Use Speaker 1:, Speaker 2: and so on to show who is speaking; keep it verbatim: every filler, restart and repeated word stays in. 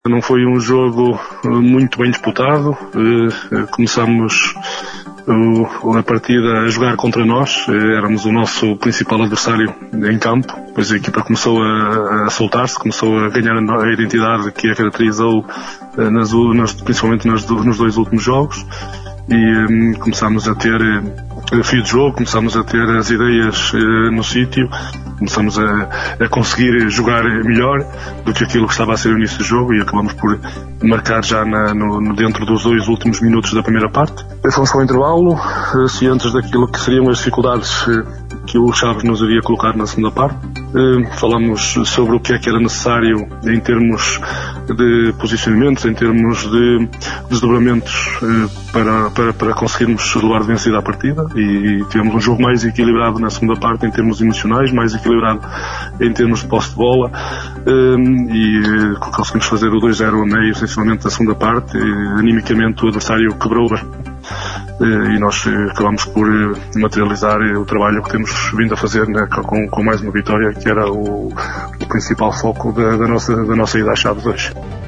Speaker 1: Não foi um jogo muito bem disputado. Começamos a partida a jogar contra nós, éramos o nosso principal adversário em campo, depois a equipa começou a, a soltar-se, começou a ganhar a identidade que a caracterizou, nas, nas, principalmente nas, nos dois últimos jogos, e um, começámos a ter uh, fio de jogo, começámos a ter as ideias uh, no sítio, começámos a, a conseguir jogar melhor do que aquilo que estava a ser o início do jogo, e acabamos por marcar já na, no, dentro dos dois últimos minutos da primeira parte. Fomos para o intervalo, uh, cientes daquilo que seriam as dificuldades uh, que o Chaves nos havia colocado na segunda parte. Uh, falamos sobre o que é que era necessário em termos de posicionamentos, em termos de desdobramentos uh, para, para, para conseguirmos levar vencida a partida, e tivemos um jogo mais equilibrado na segunda parte em termos emocionais, mais equilibrado em termos de posse de bola, uh, e uh, conseguimos fazer o dois zero a meio, essencialmente, da segunda parte. Uh, animicamente o adversário quebrou e nós acabamos por materializar o trabalho que temos vindo a fazer, né, com, com mais uma vitória, que era o, o principal foco da, da, nossa, da nossa ida à Chaves hoje.